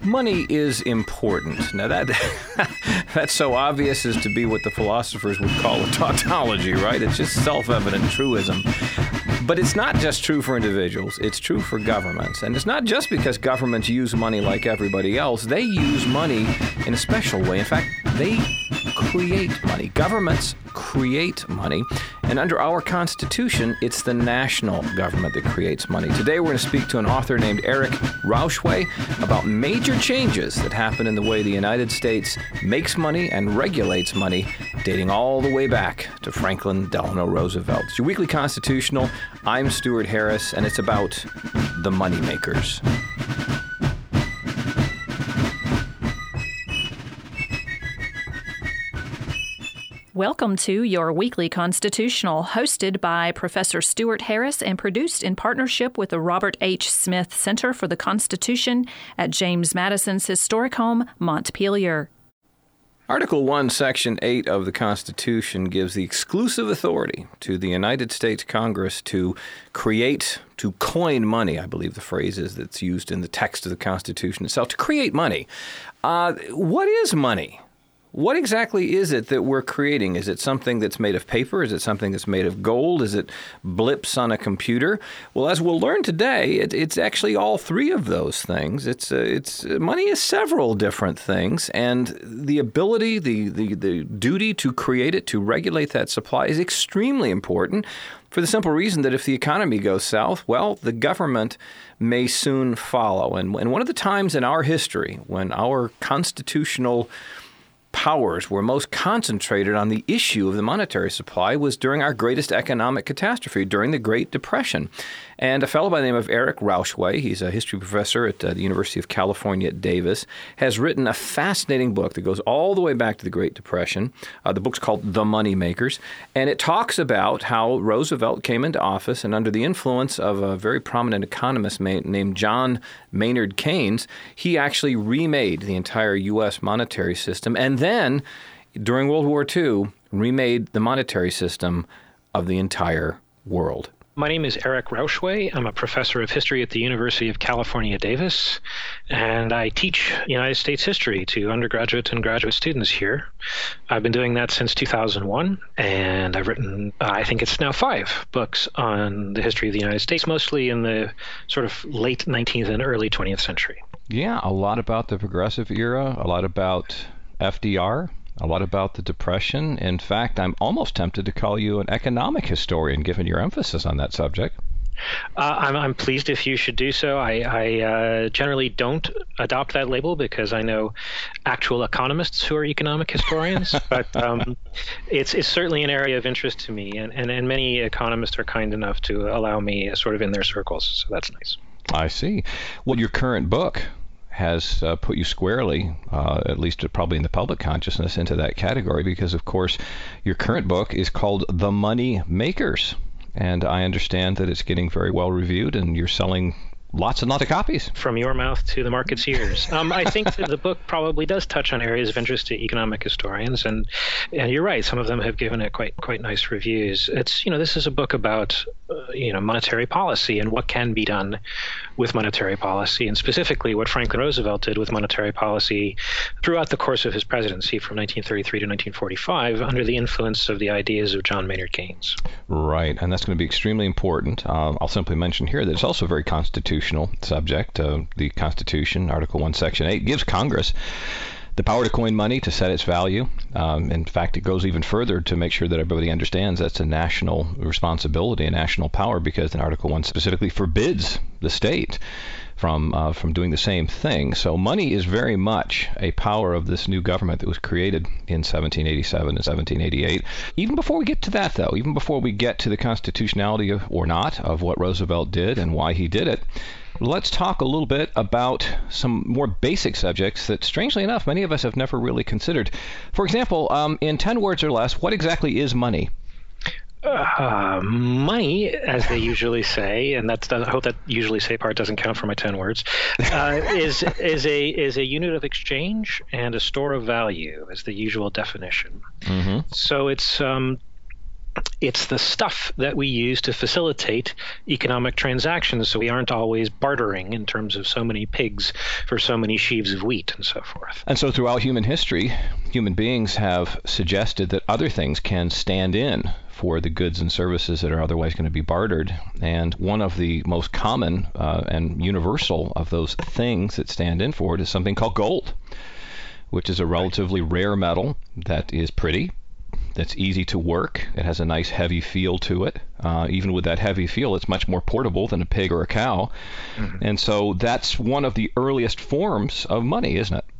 Money is important. Now that's so obvious as to be what the philosophers would call a tautology, right? It's just self-evident truism. But it's not just true for individuals, it's true for governments. And it's not just because governments use money like everybody else. They use money in a special way. In fact, they create money. Governments create money. And under our Constitution, it's the national government that creates money. Today, we're going to speak to an author named Eric Rauchway about major changes that happen in the way the United States makes money and regulates money, dating all the way back to Franklin Delano Roosevelt. It's your weekly Constitutional. I'm Stuart Harris, and it's about the moneymakers. Welcome to your weekly Constitutional, hosted by Professor Stuart Harris and produced in partnership with the Robert H. Smith Center for the Constitution at James Madison's historic home, Montpelier. Article 1, Section 8 of the Constitution gives the exclusive authority to the United States Congress to coin money, I believe the phrase is that's used in the text of the Constitution itself, to create money. What is money? What exactly is it that we're creating? Is it something that's made of paper? Is it something that's made of gold? Is it blips on a computer? Well, as we'll learn today, it's actually all three of those things. Money is several different things, and the ability, the duty to create it, to regulate that supply is extremely important for the simple reason that if the economy goes south, well, the government may soon follow. And one of the times in our history when our constitutional powers were most concentrated on the issue of the monetary supply was during our greatest economic catastrophe, during the Great Depression. And a fellow by the name of Eric Rauchway, he's a history professor at the University of California at Davis, has written a fascinating book that goes all the way back to the Great Depression. The book's called The Moneymakers, and it talks about how Roosevelt came into office, and under the influence of a very prominent economist named John Maynard Keynes, he actually remade the entire U.S. monetary system, and then, during World War II, remade the monetary system of the entire world. My name is Eric Rauchway. I'm a professor of history at the University of California, Davis, and I teach United States history to undergraduate and graduate students here. I've been doing that since 2001, and I've written, I think it's now 5 books on the history of the United States, mostly in the sort of late 19th and early 20th century. Yeah, a lot about the Progressive era, a lot about FDR, a lot about the Depression. In fact, I'm almost tempted to call you an economic historian, given your emphasis on that subject. I'm pleased if you should do so. I generally don't adopt that label because I know actual economists who are economic historians, but it's certainly an area of interest to me, and many economists are kind enough to allow me sort of in their circles, so that's nice. I see. Well, your current book has put you squarely, at least probably in the public consciousness, into that category because, of course, your current book is called The Moneymakers. And I understand that it's getting very well reviewed and you're selling lots and lots of copies. From your mouth to the market's ears. I think that the book probably does touch on areas of interest to economic historians, and you're right. Some of them have given it quite nice reviews. It's this is a book about monetary policy and what can be done with monetary policy, and specifically what Franklin Roosevelt did with monetary policy throughout the course of his presidency from 1933 to 1945 under the influence of the ideas of John Maynard Keynes. Right, and that's going to be extremely important. I'll simply mention here that it's also a very constitutional subject. The Constitution, Article 1, Section 8, gives Congress the power to coin money, to set its value. In fact, it goes even further to make sure that everybody understands that's a national responsibility, a national power, because in Article 1 specifically forbids the state from doing the same thing. So money is very much a power of this new government that was created in 1787 and 1788. Even before we get to that, though, even before we get to the constitutionality or not of what Roosevelt did and why he did it, let's talk a little bit about some more basic subjects that, strangely enough, many of us have never really considered. For example, in 10 words or less, what exactly is money? Money, as they usually say, and I hope that usually say part doesn't count for my 10 words, is a unit of exchange and a store of value, is the usual definition. Mm-hmm. So it's It's the stuff that we use to facilitate economic transactions, so we aren't always bartering in terms of so many pigs for so many sheaves of wheat and so forth. And so throughout human history, human beings have suggested that other things can stand in for the goods and services that are otherwise going to be bartered. And one of the most common and universal of those things that stand in for it is something called gold, which is a relatively rare metal that is pretty, that's easy to work. It has a nice heavy feel to it. Even with that heavy feel, it's much more portable than a pig or a cow. Mm-hmm. And so that's one of the earliest forms of money, isn't it?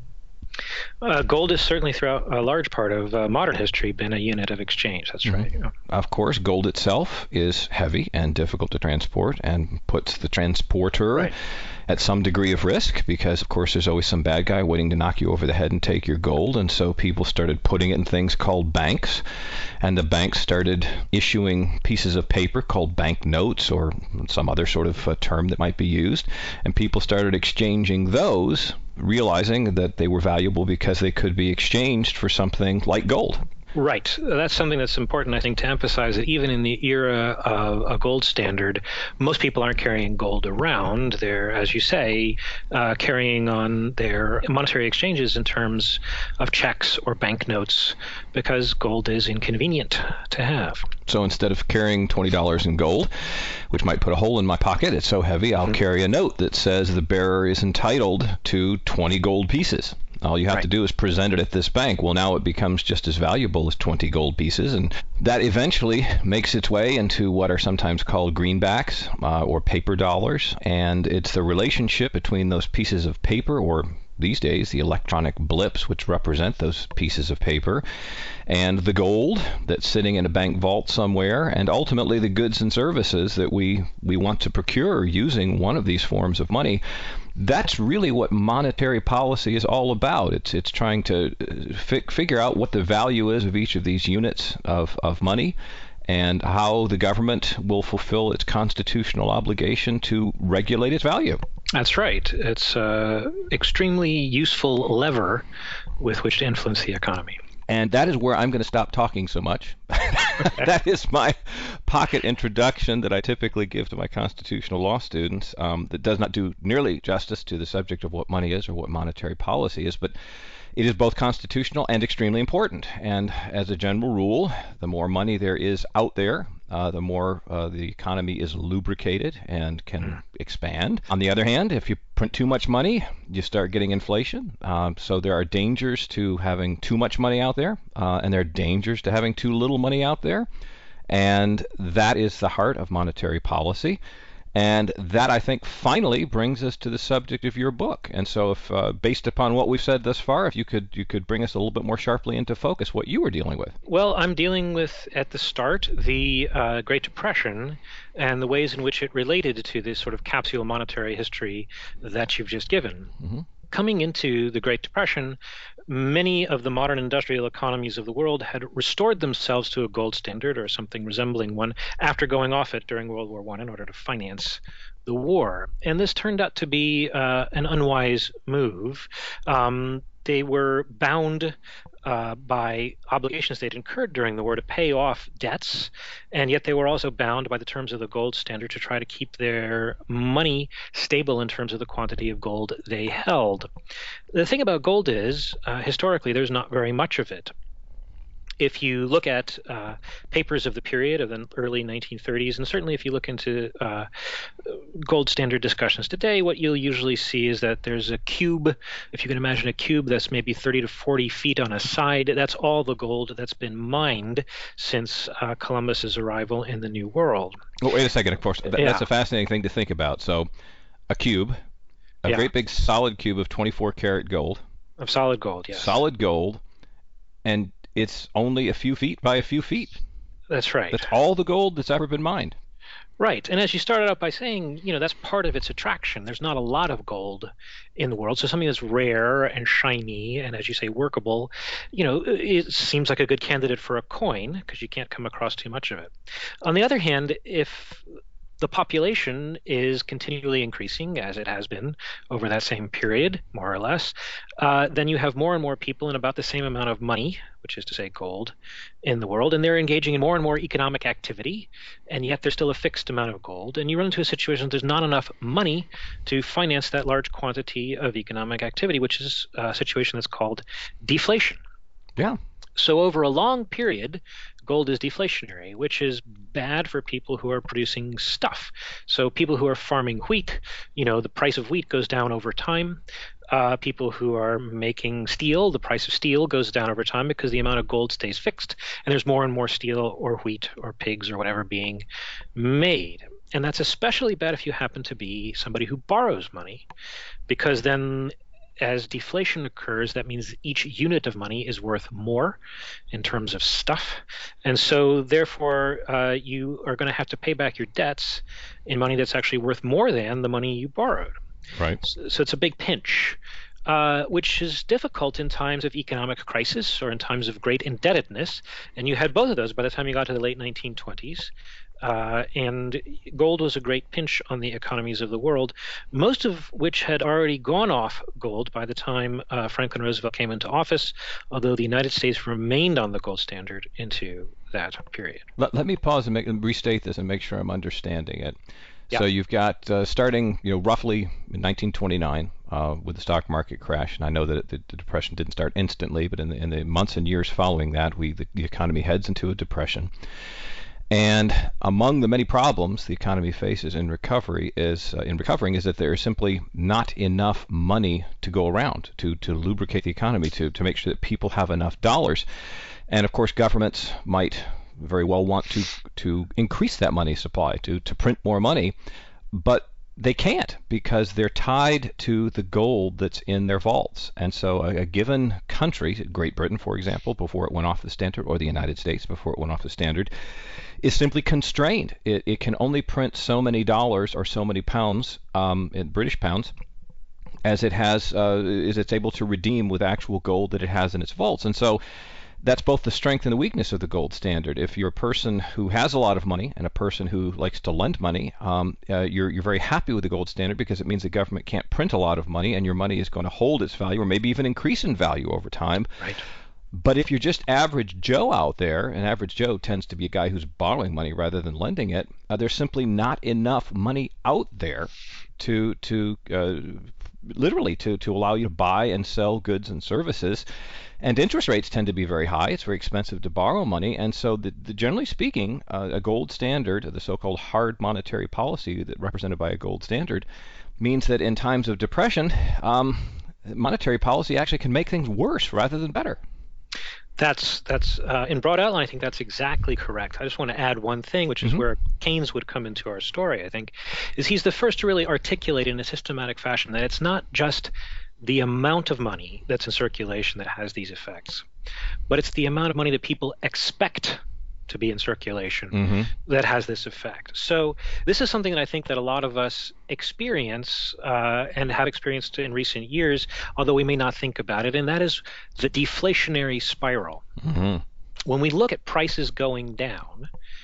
Gold has certainly throughout a large part of modern history been a unit of exchange. That's right. Yeah. Of course, gold itself is heavy and difficult to transport and puts the transporter at some degree of risk because, of course, there's always some bad guy waiting to knock you over the head and take your gold. And so people started putting it in things called banks. And the banks started issuing pieces of paper called bank notes or some other sort of term that might be used. And people started exchanging those, realizing that they were valuable because they could be exchanged for something like gold. Right. That's something that's important, I think, to emphasize that even in the era of a gold standard, most people aren't carrying gold around. They're, as you say, carrying on their monetary exchanges in terms of checks or banknotes because gold is inconvenient to have. So instead of carrying $20 in gold, which might put a hole in my pocket, it's so heavy, I'll carry a note that says the bearer is entitled to 20 gold pieces. All you have to do is present it at this bank. Well, now it becomes just as valuable as 20 gold pieces, and that eventually makes its way into what are sometimes called greenbacks or paper dollars, and it's the relationship between those pieces of paper, or these days the electronic blips, which represent those pieces of paper, and the gold that's sitting in a bank vault somewhere, and ultimately the goods and services that we want to procure using one of these forms of money. That's really what monetary policy is all about. It's trying to figure out what the value is of each of these units of money and how the government will fulfill its constitutional obligation to regulate its value. That's right. It's an extremely useful lever with which to influence the economy. And that is where I'm going to stop talking so much. That is my pocket introduction that I typically give to my constitutional law students that does not do nearly justice to the subject of what money is or what monetary policy is, but it is both constitutional and extremely important. And as a general rule, the more money there is out there, the more the economy is lubricated and can expand. On the other hand, if you print too much money, you start getting inflation. So there are dangers to having too much money out there, and there are dangers to having too little money out there. And that is the heart of monetary policy. And that, I think, finally brings us to the subject of your book. And so if, based upon what we've said thus far, if you could bring us a little bit more sharply into focus what you were dealing with. Well, I'm dealing with, at the start, the Great Depression and the ways in which it related to this sort of capsule monetary history that you've just given. Mm-hmm. Coming into the Great Depression, many of the modern industrial economies of the world had restored themselves to a gold standard or something resembling one after going off it during World War I in order to finance the war. And this turned out to be an unwise move. They were bound by obligations they'd incurred during the war to pay off debts, and yet they were also bound by the terms of the gold standard to try to keep their money stable in terms of the quantity of gold they held. The thing about gold is, historically, there's not very much of it. If you look at papers of the period of the early 1930s, and certainly if you look into gold standard discussions today, what you'll usually see is that there's a cube. If you can imagine a cube that's maybe 30 to 40 feet on a side, that's all the gold that's been mined since Columbus's arrival in the New World. Well, wait a second, of course. That's a fascinating thing to think about. So a cube, a great big solid cube of 24 karat gold. Of solid gold, yes. Solid gold, and it's only a few feet by a few feet. That's right. That's all the gold that's ever been mined. Right. And as you started out by saying, that's part of its attraction. There's not a lot of gold in the world. So something that's rare and shiny and, as you say, workable, it seems like a good candidate for a coin because you can't come across too much of it. On the other hand, if the population is continually increasing, as it has been over that same period, more or less, then you have more and more people and about the same amount of money, which is to say gold, in the world, and they're engaging in more and more economic activity, and yet there's still a fixed amount of gold, and you run into a situation where there's not enough money to finance that large quantity of economic activity, which is a situation that's called deflation. Yeah. So over a long period, gold is deflationary, which is bad for people who are producing stuff. So people who are farming wheat, the price of wheat goes down over time. People who are making steel, the price of steel goes down over time because the amount of gold stays fixed, and there's more and more steel or wheat or pigs or whatever being made. And that's especially bad if you happen to be somebody who borrows money, because then as deflation occurs, that means each unit of money is worth more in terms of stuff. And so therefore, you are going to have to pay back your debts in money that's actually worth more than the money you borrowed. Right. So it's a big pinch, which is difficult in times of economic crisis or in times of great indebtedness. And you had both of those by the time you got to the late 1920s. And gold was a great pinch on the economies of the world, most of which had already gone off gold by the time Franklin Roosevelt came into office, although the United States remained on the gold standard into that period. Let me pause and restate this and make sure I'm understanding it. Yeah. So you've got starting, roughly in 1929 with the stock market crash, and I know that the depression didn't start instantly, but in the months and years following that, the economy heads into a depression. And among the many problems the economy faces in recovering is that there is simply not enough money to go around to lubricate the economy, to make sure that people have enough dollars. And of course, governments might very well want to increase that money supply, to print more money, but they can't because they're tied to the gold that's in their vaults. And so a given country, Great Britain, for example, before it went off the standard, or the United States before it went off the standard, is simply constrained. It can only print so many dollars or so many pounds, in British pounds, as it has, as it's able to redeem with actual gold that it has in its vaults. And so that's both the strength and the weakness of the gold standard. If you're a person who has a lot of money and a person who likes to lend money, you're very happy with the gold standard because it means the government can't print a lot of money and your money is going to hold its value or maybe even increase in value over time. Right. But if you're just average Joe out there, and average Joe tends to be a guy who's borrowing money rather than lending it, there's simply not enough money out there to literally to allow you to buy and sell goods and services. And interest rates tend to be very high. It's very expensive to borrow money. And so generally speaking, a gold standard, the so-called hard monetary policy that represented by a gold standard, means that in times of depression, monetary policy actually can make things worse rather than better. That's in broad outline, I think that's exactly correct. I just want to add one thing, which is where Keynes would come into our story, I think, is he's the first to really articulate in a systematic fashion that it's not just the amount of money that's in circulation that has these effects, but it's the amount of money that people expect to be in circulation that has this effect. So this is something that I think that a lot of us experience and have experienced in recent years, although we may not think about it, and that is the deflationary spiral. When we look at prices going down,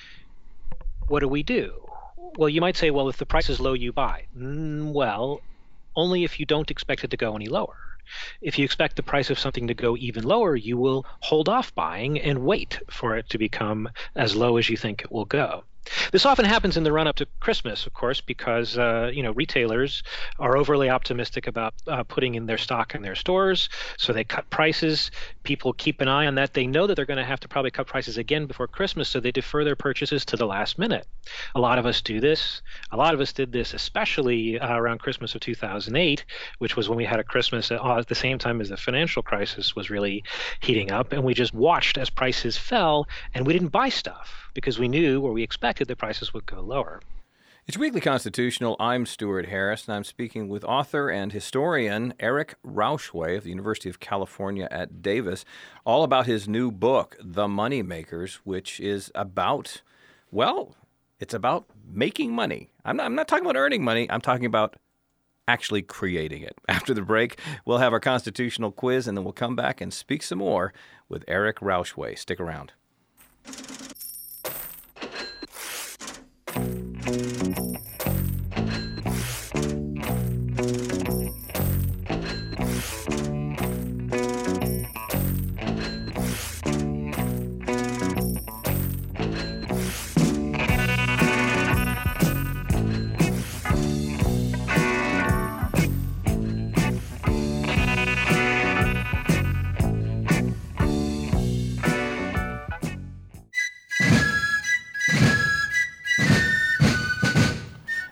what do? Well, you might say, well, if the price is low, you buy. Well, only if you don't expect it to go any lower. If you expect the price of something to go even lower, you will hold off buying and wait for it to become as low as you think it will go. This often happens in the run-up to Christmas, of course, because retailers are overly optimistic about putting in their stock in their stores, so they cut prices. People keep an eye on that. They know that they're going to have to probably cut prices again before Christmas, so they defer their purchases to the last minute. A lot of us do this. A lot of us did this, especially around Christmas of 2008, which was when we had a Christmas at the same time as the financial crisis was really heating up, and we just watched as prices fell, and we didn't buy stuff because we knew, or we expected, the prices would go lower. It's Weekly Constitutional. I'm Stuart Harris, and I'm speaking with author and historian Eric Rauchway of the University of California at Davis, all about his new book, The Moneymakers, which is about, well, it's about making money. I'm not talking about earning money. I'm talking about actually creating it. After the break, we'll have our constitutional quiz, and then we'll come back and speak some more with Eric Rauchway. Stick around.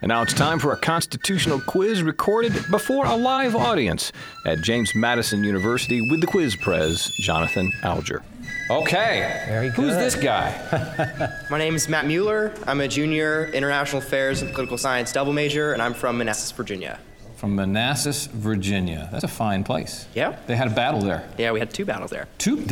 And now it's time for a constitutional quiz recorded before a live audience at James Madison University with the quiz prez, Jonathan Alger. Okay. Very good. Who's this guy? My name is Matt Mueller. I'm a junior international affairs and political science double major, and I'm from Manassas, Virginia. From Manassas, Virginia. That's a fine place. Yeah. They had a battle there. Yeah, we had 2 battles there.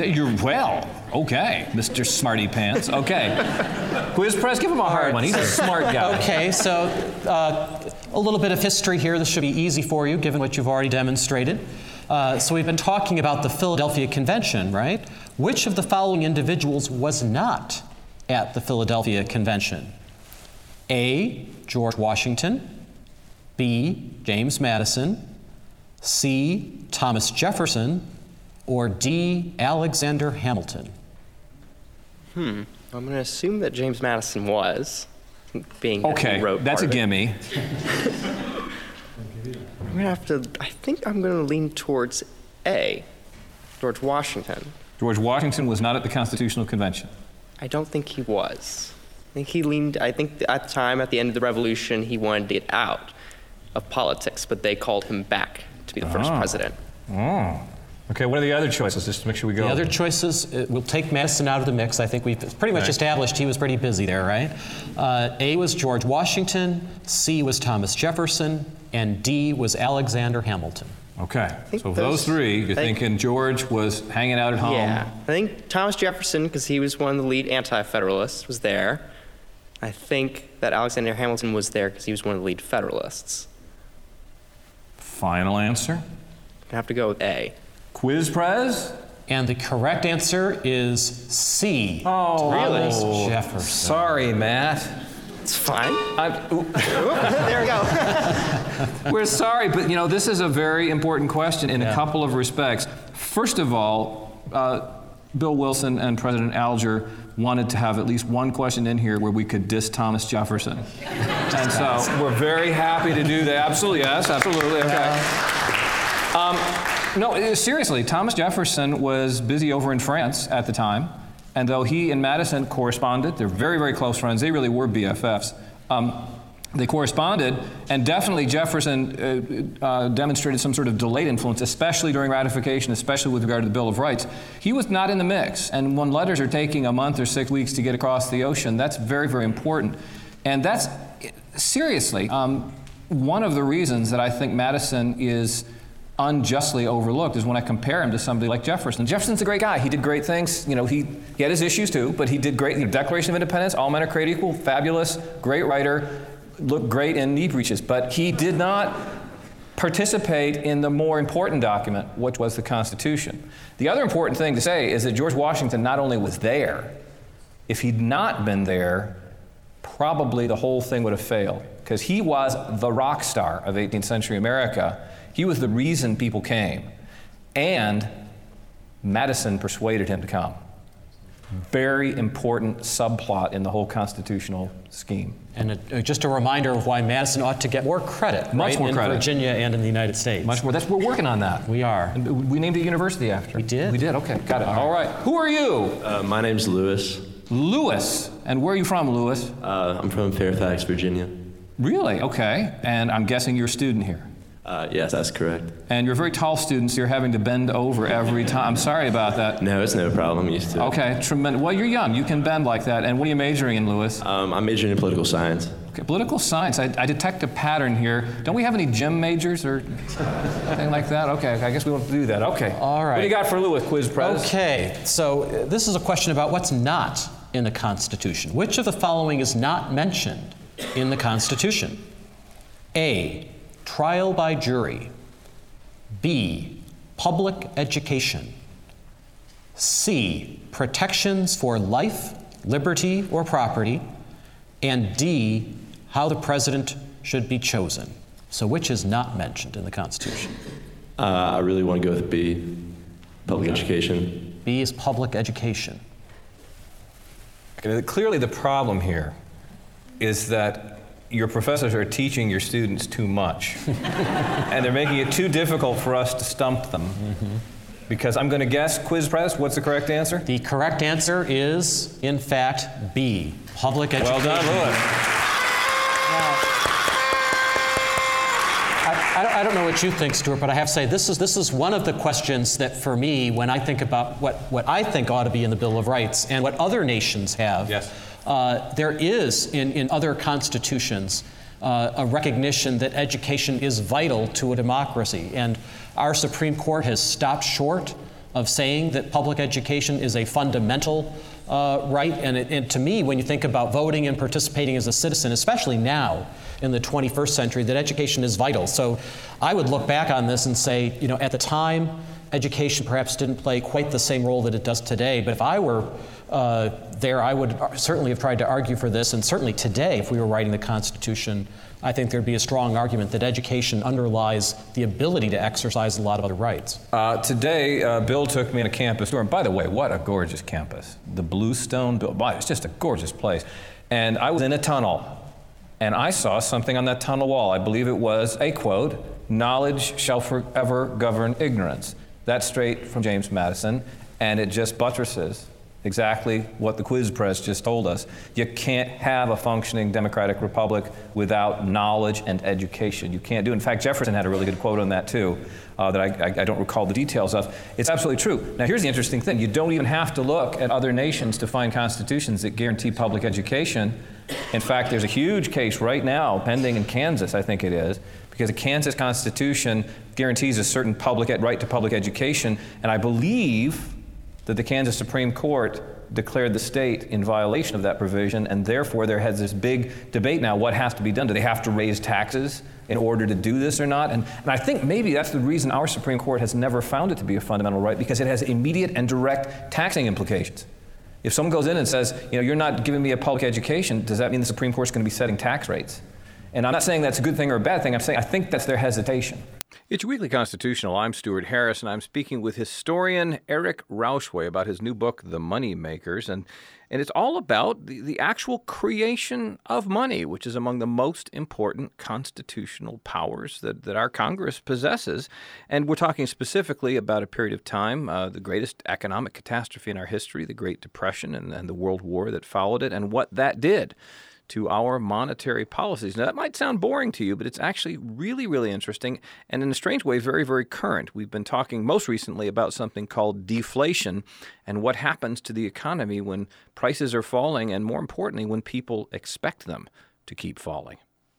Okay, Mr. Smarty Pants. Okay. Quiz press, give him a hard one. He's a smart guy. Okay, so a little bit of history here. This should be easy for you, given what you've already demonstrated. So we've been talking about the Philadelphia Convention, right? Which of the following individuals was not at the Philadelphia Convention? A, George Washington. B, James Madison. C, Thomas Jefferson. Or D, Alexander Hamilton. I'm going to assume that James Madison was, being that he wrote that's a part of it. gimme. I'm going to have to, I think I'm going to lean towards A, George Washington. George Washington was not at the Constitutional Convention. I don't think he was. I think at the time, at the end of the Revolution, he wanted to get out of politics, but they called him back to be the first president. Oh. Okay, what are the other choices, just to make sure we go? The other choices, we'll take Madison out of the mix. I think we've pretty much established he was pretty busy there, right? A was George Washington, C was Thomas Jefferson, and D was Alexander Hamilton. Okay, so of those three, you're thinking George was hanging out at home. Yeah, I think Thomas Jefferson, because he was one of the lead anti-federalists, was there. I think that Alexander Hamilton was there because he was one of the lead federalists. Final answer? I have to go with A. Quiz prez? And the correct answer is C. Oh, Thomas really? Jefferson. Sorry, Matt. It's fine. There we go. We're sorry, but this is a very important question in a couple of respects. First of all, Bill Wilson and President Alger wanted to have at least one question in here where we could diss Thomas Jefferson. And so we're very happy to do that. Absolutely, yes, absolutely, okay. No, seriously, Thomas Jefferson was busy over in France at the time, and though he and Madison corresponded, they're very, very close friends, they really were BFFs. They corresponded, and definitely Jefferson demonstrated some sort of delayed influence, especially during ratification, especially with regard to the Bill of Rights. He was not in the mix, and when letters are taking a month or 6 weeks to get across the ocean, that's very, very important. And that's, seriously, one of the reasons that I think Madison is unjustly overlooked is when I compare him to somebody like Jefferson. Jefferson's a great guy. He did great things. He had his issues too, but he did great. Declaration of Independence, all men are created equal, fabulous, great writer, looked great in knee breeches, but he did not participate in the more important document, which was the Constitution. The other important thing to say is that George Washington not only was there, if he'd not been there, probably the whole thing would have failed, because he was the rock star of 18th century America. He was the reason people came, and Madison persuaded him to come. Very important subplot in the whole constitutional scheme. And just a reminder of why Madison ought to get more credit, Much right? more in credit. Virginia and in the United States. Much more. We're working on that. We are. And we named a university after. We did? We did, okay, got it. All right. Who are you? My name's Lewis. Lewis. And where are you from, Lewis? I'm from Fairfax, Virginia. Really? Okay. And I'm guessing you're a student here. Yes, that's correct. And you're a very tall student, so you're having to bend over every time. I'm sorry about that. No, it's no problem. I'm used to it. Okay, tremendous. Well, you're young. You can bend like that. And what are you majoring in, Lewis? I'm majoring in political science. Okay, political science. I detect a pattern here. Don't we have any gym majors or anything like that? Okay, I guess we won't do that. Okay. All right. What do you got for Lewis, quiz prez? Okay, so this is a question about what's not in the Constitution. Which of the following is not mentioned in the Constitution? A, trial by jury. B, public education. C, protections for life, liberty, or property. And D, how the president should be chosen. So which is not mentioned in the Constitution? I really want to go with B, public education. B is public education. Okay, clearly the problem here is that your professors are teaching your students too much. And they're making it too difficult for us to stump them. Mm-hmm. Because I'm going to guess, quiz press, what's the correct answer? The correct answer is, in fact, B, public education. Well done, Lewis. I don't know what you think, Stuart, but I have to say this is one of the questions that, for me, when I think about what I think ought to be in the Bill of Rights and what other nations have, there is in other constitutions a recognition that education is vital to a democracy. And our Supreme Court has stopped short of saying that public education is a fundamental right. And to me, when you think about voting and participating as a citizen, especially now in the 21st century, that education is vital. So I would look back on this and say, at the time, education perhaps didn't play quite the same role that it does today. But if I were there, I would certainly have tried to argue for this. And certainly today, if we were writing the Constitution, I think there'd be a strong argument that education underlies the ability to exercise a lot of other rights. Today, Bill took me on a campus tour. And by the way, what a gorgeous campus. The Bluestone, it's just a gorgeous place. And I was in a tunnel. And I saw something on that tunnel wall. I believe it was a quote, "Knowledge shall forever govern ignorance." That's straight from James Madison, and it just buttresses exactly what the quiz press just told us. You can't have a functioning democratic republic without knowledge and education. You can't do it. In fact, Jefferson had a really good quote on that too, that I don't recall the details of. It's absolutely true. Now here's the interesting thing. You don't even have to look at other nations to find constitutions that guarantee public education. In fact, there's a huge case right now pending in Kansas, I think it is, because the Kansas Constitution guarantees a certain right to public education, and I believe that the Kansas Supreme Court declared the state in violation of that provision, and therefore there has this big debate now, what has to be done? Do they have to raise taxes in order to do this or not? And I think maybe that's the reason our Supreme Court has never found it to be a fundamental right, because it has immediate and direct taxing implications. If someone goes in and says, you're not giving me a public education, does that mean the Supreme Court's going to be setting tax rates? And I'm not saying that's a good thing or a bad thing. I'm saying I think that's their hesitation. It's Weekly Constitutional. I'm Stuart Harris, and I'm speaking with historian Eric Rauchway about his new book, The Money Makers. And it's all about the actual creation of money, which is among the most important constitutional powers that our Congress possesses. And we're talking specifically about a period of time, the greatest economic catastrophe in our history, the Great Depression and the World War that followed it, and what that did to our monetary policies. Now, that might sound boring to you, but it's actually really, really interesting and in a strange way, very, very current. We've been talking most recently about something called deflation and what happens to the economy when prices are falling and, more importantly, when people expect them to keep falling.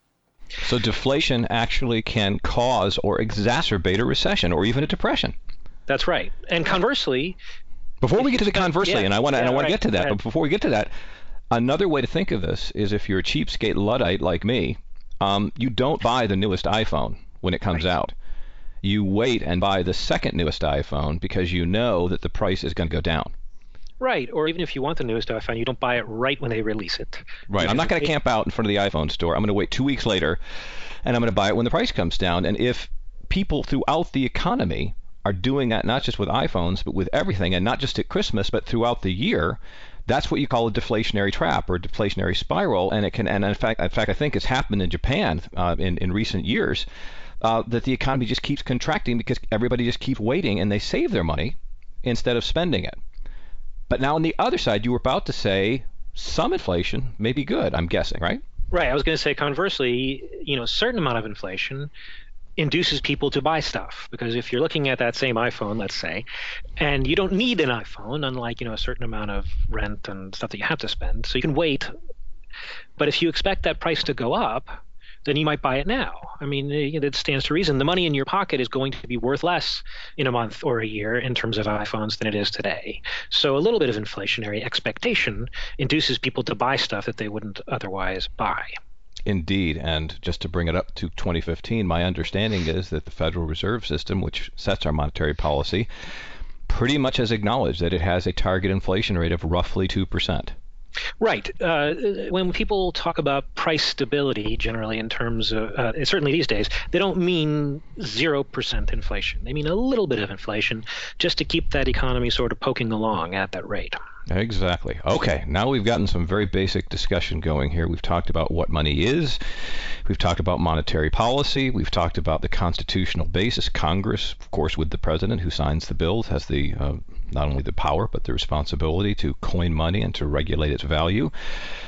So deflation actually can cause or exacerbate a recession or even a depression. That's right. And conversely... Before we get to the conversely, and I want to get to that, but before we get to that, another way to think of this is if you're a cheapskate Luddite like me, you don't buy the newest iPhone when it comes out. You wait and buy the second newest iPhone because you know that the price is going to go down. Right, or even if you want the newest iPhone, you don't buy it right when they release it. Right, I'm not going to camp out in front of the iPhone store. I'm going to wait 2 weeks later, and I'm going to buy it when the price comes down. And if people throughout the economy are doing that, not just with iPhones, but with everything, and not just at Christmas, but throughout the year, that's what you call a deflationary trap or a deflationary spiral, and in fact, I think it's happened in Japan in recent years, that the economy just keeps contracting because everybody just keeps waiting and they save their money instead of spending it. But now on the other side, you were about to say some inflation may be good, I'm guessing, right? Right. I was going to say conversely, a certain amount of inflation induces people to buy stuff, because if you're looking at that same iPhone, let's say, and you don't need an iPhone, unlike a certain amount of rent and stuff that you have to spend, so you can wait. But if you expect that price to go up, then you might buy it now. I mean, it stands to reason. The money in your pocket is going to be worth less in a month or a year in terms of iPhones than it is today. So a little bit of inflationary expectation induces people to buy stuff that they wouldn't otherwise buy. Indeed, and just to bring it up to 2015, my understanding is that the Federal Reserve System, which sets our monetary policy, pretty much has acknowledged that it has a target inflation rate of roughly 2%. Right. When people talk about price stability, generally in terms of, certainly these days, they don't mean 0% inflation. They mean a little bit of inflation just to keep that economy sort of poking along at that rate. Exactly. Okay, now we've gotten some very basic discussion going here. We've talked about what money is. We've talked about monetary policy. We've talked about the constitutional basis. Congress, of course, with the president who signs the bills, has the not only the power but the responsibility to coin money and to regulate its value.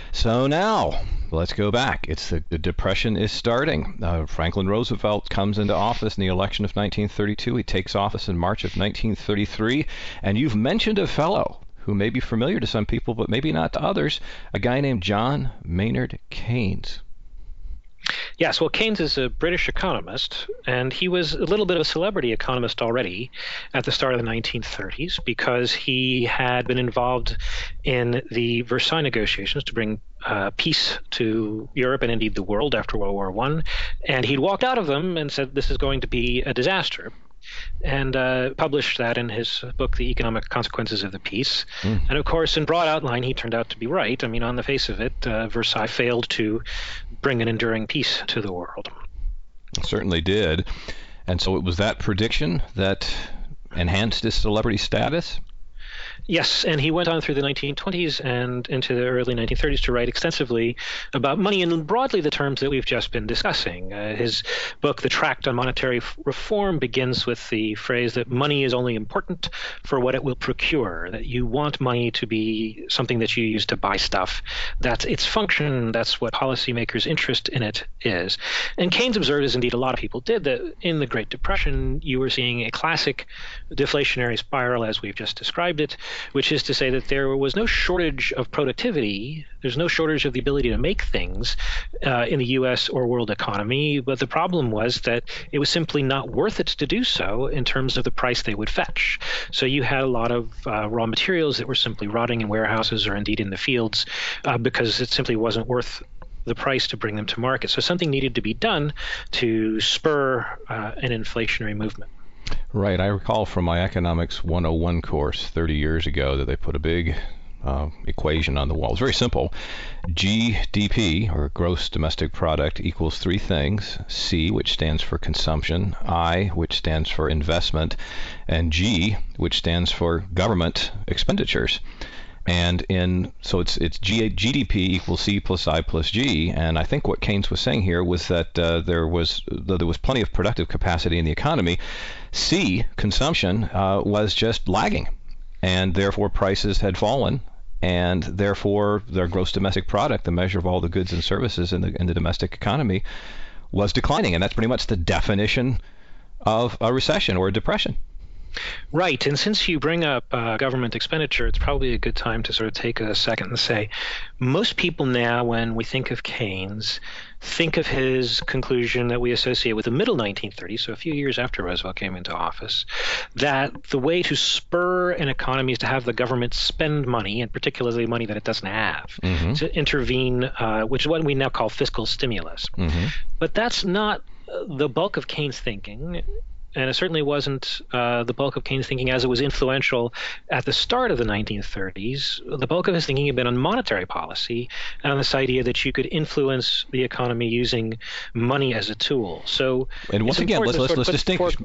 So now, let's go back. The Depression is starting. Franklin Roosevelt comes into office in the election of 1932. He takes office in March of 1933. And you've mentioned a fellow who may be familiar to some people, but maybe not to others, a guy named John Maynard Keynes. Yes, well, Keynes is a British economist, and he was a little bit of a celebrity economist already at the start of the 1930s because he had been involved in the Versailles negotiations to bring peace to Europe and indeed the world after World War I. And he'd walked out of them and said this is going to be a disaster, and published that in his book, The Economic Consequences of the Peace. And of course, in broad outline, he turned out to be right. I mean, on the face of it, Versailles failed to bring an enduring peace to the world. It certainly did. And so it was that prediction that enhanced his celebrity status? Yes, and he went on through the 1920s and into the early 1930s to write extensively about money in broadly the terms that we've just been discussing. His book, The Tract on Monetary Reform, begins with the phrase that money is only important for what it will procure, that you want money to be something that you use to buy stuff. That's its function. That's what policymakers' interest in it is. And Keynes observed, as indeed a lot of people did, that in the Great Depression, you were seeing a classic deflationary spiral, as we've just described it, which is to say that there was no shortage of productivity. There's no shortage of the ability to make things in the U.S. or world economy. But the problem was that it was simply not worth it to do so in terms of the price they would fetch. So you had a lot of raw materials that were simply rotting in warehouses or indeed in the fields because it simply wasn't worth the price to bring them to market. So something needed to be done to spur an inflationary movement. Right. I recall from my Economics 101 course 30 years ago that they put a big equation on the wall. It's very simple. GDP, or gross domestic product, equals three things. C, which stands for consumption, I, which stands for investment, and G, which stands for government expenditures. And so it's GDP equals C plus I plus G. And I think what Keynes was saying here was that there was plenty of productive capacity in the economy. C, consumption, was just lagging, and therefore prices had fallen, and therefore their gross domestic product, the measure of all the goods and services in the domestic economy, was declining. And that's pretty much the definition of a recession or a depression. Right. And since you bring up government expenditure, it's probably a good time to sort of take a second and say, most people now, when we think of Keynes, think of his conclusion that we associate with the middle 1930s, so a few years after Roosevelt came into office, that the way to spur an economy is to have the government spend money, and particularly money that it doesn't have, to intervene, which is what we now call fiscal stimulus. But that's not the bulk of Keynes' thinking. And it certainly wasn't the bulk of Keynes' thinking as it was influential at the start of the 1930s. The bulk of his thinking had been on monetary policy and on this idea that you could influence the economy using money as a tool. So, and once again, let's distinguish.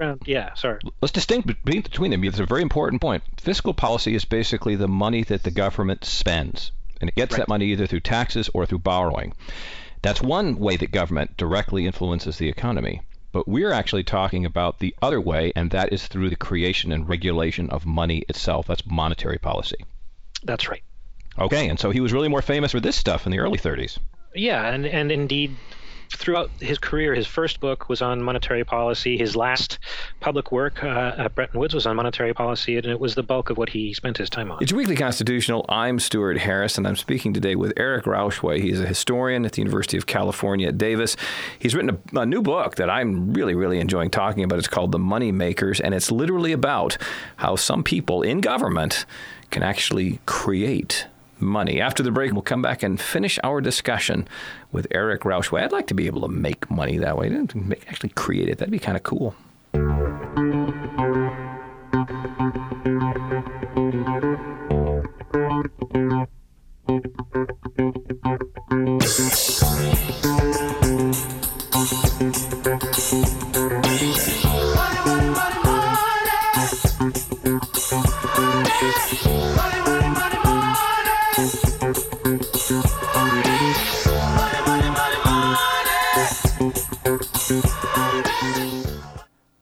Let's distinguish between them. It's a very important point. Fiscal policy is basically the money that the government spends, and it gets that money either through taxes or through borrowing. That's one way that government directly influences the economy. But we're actually talking about the other way, and that is through the creation and regulation of money itself. That's monetary policy. That's right. Okay, and so he was really more famous for this stuff in the early 30s. Yeah, and indeed, throughout his career, his first book was on monetary policy. His last public work at Bretton Woods was on monetary policy, and it was the bulk of what he spent his time on. It's Weekly Constitutional. I'm Stuart Harris, and I'm speaking today with Eric Rauchway. He's a historian at the University of California at Davis. He's written a new book that I'm really, really enjoying talking about. It's called The Money Makers, and it's literally about how some people in government can actually create money. After the break, we'll come back and finish our discussion with Eric Rauchway. I'd like to be able to make money that way. Actually create it. That'd be kind of cool.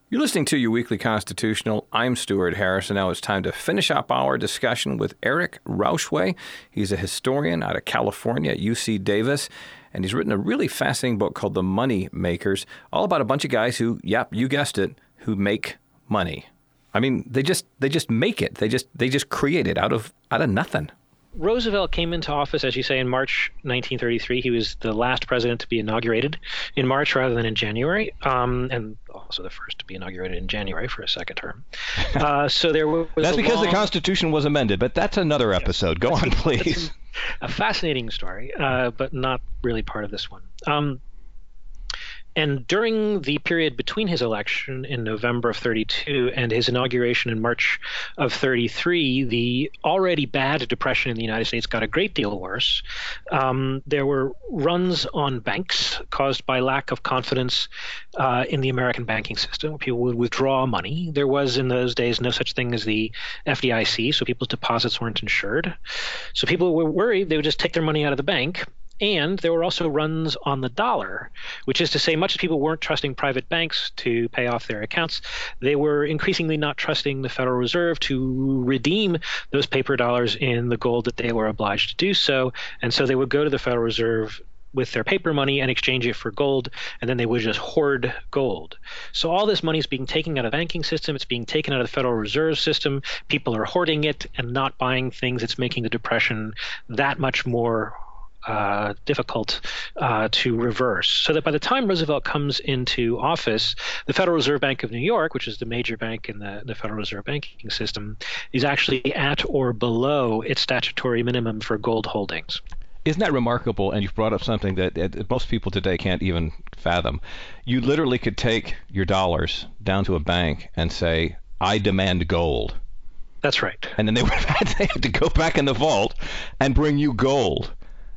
You're listening to Your Weekly Constitutional. I'm Stuart Harris, and now it's time to finish up our discussion with Eric Rauchway. He's a historian out of California at UC Davis, and he's written a really fascinating book called The Money Makers, all about a bunch of guys who, yep, you guessed it, who make money. I mean, they just make it. They just create it out of nothing. Roosevelt came into office, as you say, in March 1933. He was the last president to be inaugurated in March rather than in January, and also the first to be inaugurated in January for a second term. So there was that's because the Constitution was amended, but that's another episode. Go on, please. A fascinating story, but not really part of this one. And during the period between his election in November of 32 and his inauguration in March of 33, the already bad depression in the United States got a great deal worse. There were runs on banks caused by lack of confidence in the American banking system. People would withdraw money. There was in those days no such thing as the FDIC, so people's deposits weren't insured. So people were worried they would just take their money out of the bank. And there were also runs on the dollar, which is to say much as people weren't trusting private banks to pay off their accounts, they were increasingly not trusting the Federal Reserve to redeem those paper dollars in the gold that they were obliged to do so. And so they would go to the Federal Reserve with their paper money and exchange it for gold, and then they would just hoard gold. So all this money is being taken out of the banking system. It's being taken out of the Federal Reserve System. People are hoarding it and not buying things. It's making the Depression that much more difficult to reverse. So that by the time Roosevelt comes into office, the Federal Reserve Bank of New York, which is the major bank in the Federal Reserve banking system, is actually at or below its statutory minimum for gold holdings. Isn't that remarkable? And you've brought up something that most people today can't even fathom. You literally could take your dollars down to a bank and say, I demand gold. That's right. And then they had to go back in the vault and bring you gold.